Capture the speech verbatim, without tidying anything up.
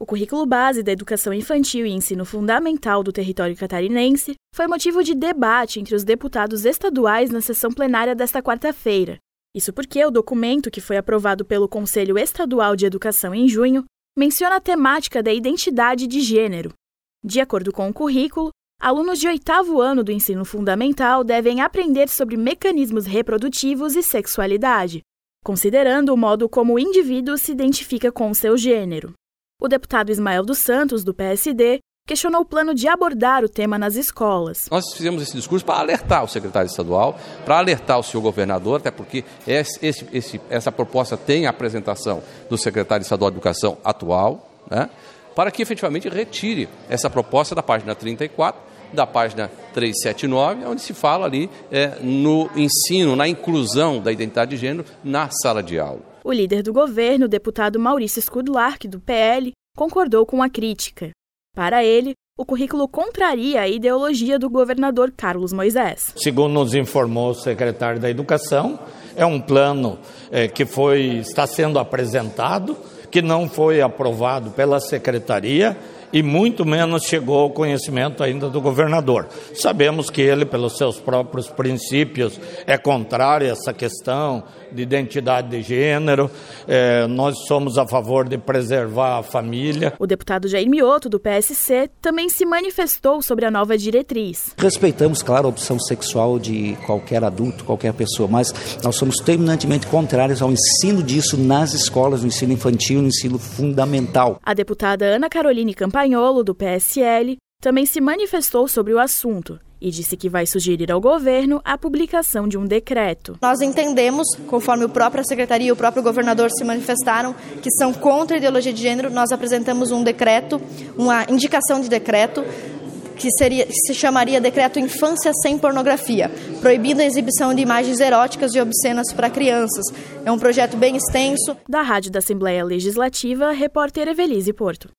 O currículo base da educação infantil e ensino fundamental do território catarinense foi motivo de debate entre os deputados estaduais na sessão plenária desta quarta-feira. Isso porque o documento, que foi aprovado pelo Conselho Estadual de Educação em junho, menciona a temática da identidade de gênero. De acordo com o currículo, alunos de oitavo ano do ensino fundamental devem aprender sobre mecanismos reprodutivos e sexualidade, considerando o modo como o indivíduo se identifica com o seu gênero. O deputado Ismael dos Santos, do P S D, questionou o plano de abordar o tema nas escolas. Nós fizemos esse discurso para alertar o secretário estadual, para alertar o senhor governador, até porque esse, esse, esse, essa proposta tem a apresentação do secretário estadual de Educação atual, né, para que efetivamente retire essa proposta da página trinta e quatro, da página trezentos e setenta e nove, onde se fala ali é, no ensino, na inclusão da identidade de gênero na sala de aula. O líder do governo, o deputado Maurício Skudlark, do P L, concordou com a crítica. Para ele, o currículo contraria a ideologia do governador Carlos Moisés. Segundo nos informou o secretário da Educação, é um plano é, que foi, está sendo apresentado, que não foi aprovado pela secretaria e muito menos chegou ao conhecimento ainda do governador. Sabemos que ele, pelos seus próprios princípios, é contrário a essa questão de identidade de gênero. É, nós somos a favor de preservar a família. O deputado Jair Mioto, do P S C, também se manifestou sobre a nova diretriz. Respeitamos, claro, a opção sexual de qualquer adulto, qualquer pessoa, mas nós somos terminantemente contrários ao ensino disso nas escolas, no ensino infantil, no ensino fundamental. A deputada Ana Caroline Campagnolo, do P S L, também se manifestou sobre o assunto e disse que vai sugerir ao governo a publicação de um decreto. Nós entendemos, conforme a própria secretaria e o próprio governador se manifestaram, que são contra a ideologia de gênero. Nós apresentamos um decreto, uma indicação de decreto, que, seria, que se chamaria Decreto Infância Sem Pornografia, proibindo a exibição de imagens eróticas e obscenas para crianças. É um projeto bem extenso. Da Rádio da Assembleia Legislativa, repórter Evelise Porto.